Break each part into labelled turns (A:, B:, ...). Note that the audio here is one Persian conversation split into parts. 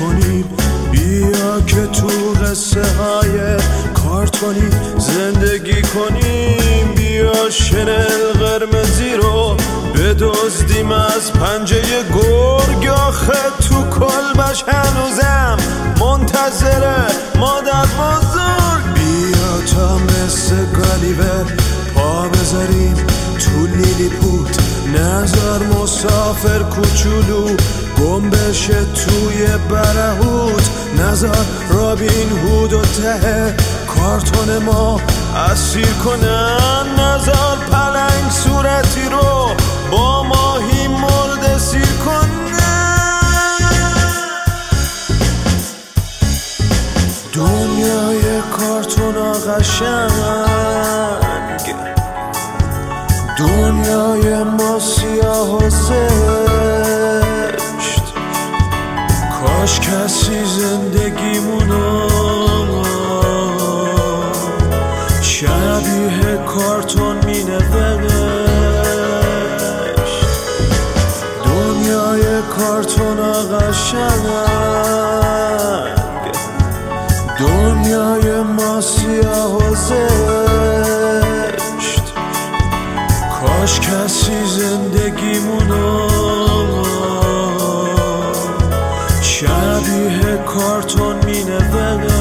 A: کنیم، بیا که تو قصه های کارتونی زندگی کنیم. بیا شنل قرمزی رو بدزدیم از پنجه گرگ، آخه تو کلبش هنوزم منتظره مادر بزرگ. بیا تا مثل گالیور پا بذاریم تو لیلیپوت، نظر مسافر کوچولو گم بشه توی برهوت، نظر رابین هود و ته کارتون ما اسیر کنن، نظر پلنگ صورتی رو با ماهی مرده سیر کنن. دنیای کارتون قشنگ، دنیای ما سیاه و زشت، کاش کسی زندگیمونو شبیه کارتون می نوشت. دنیای کارتون قشنگ، دنیای ما سیاه و زشت، کاش کسی زندگیمونو شبیه کارتون می نوشت.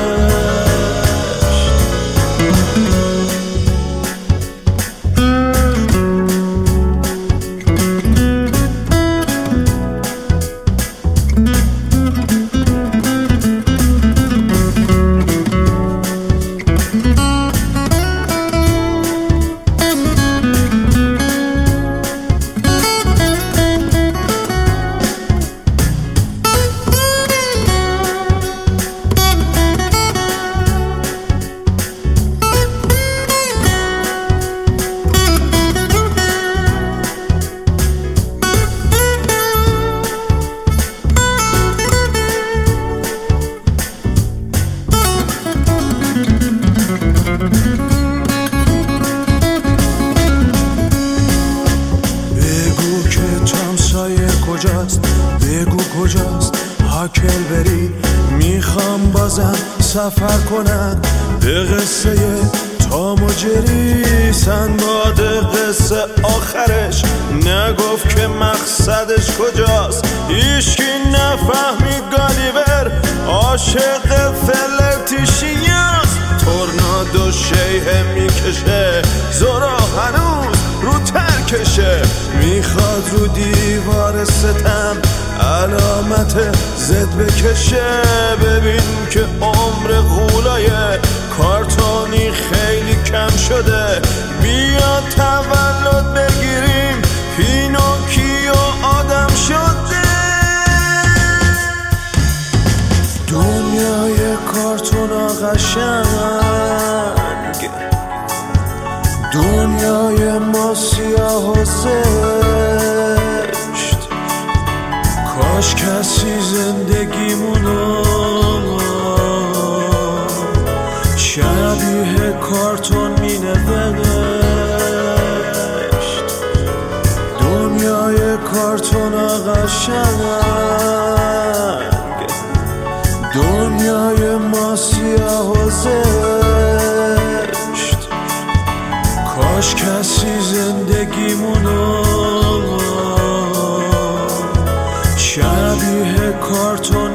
A: کجاست؟ بگو کجاست؟ هاکل بری میخوام بازم سفر کنم به قصه تام و جری. سنباد قصه آخرش نگفت که مقصدش کجاست، هیچکی نفهمید گالیور عاشق فلرتیشیاست. تورنادو شیه میکشه، زورا هنوز رو ترکشه، میخواد رو دیوار ستم علامت زد بکشه. ببین که عمر غولای کارتونی خیلی کم شده، بیا تولد بگیریم پینوکیو آدم شده. دنیای کارتون قشنگ، دنیای ما سیاه و زشت، کاش کسی زندگیمونو شبیه کارتون می نوشت. دنیای کارتون قشنگ، دنیای ما سیاه و زشت، کاش کسی زندگیمونو شبیه کارتون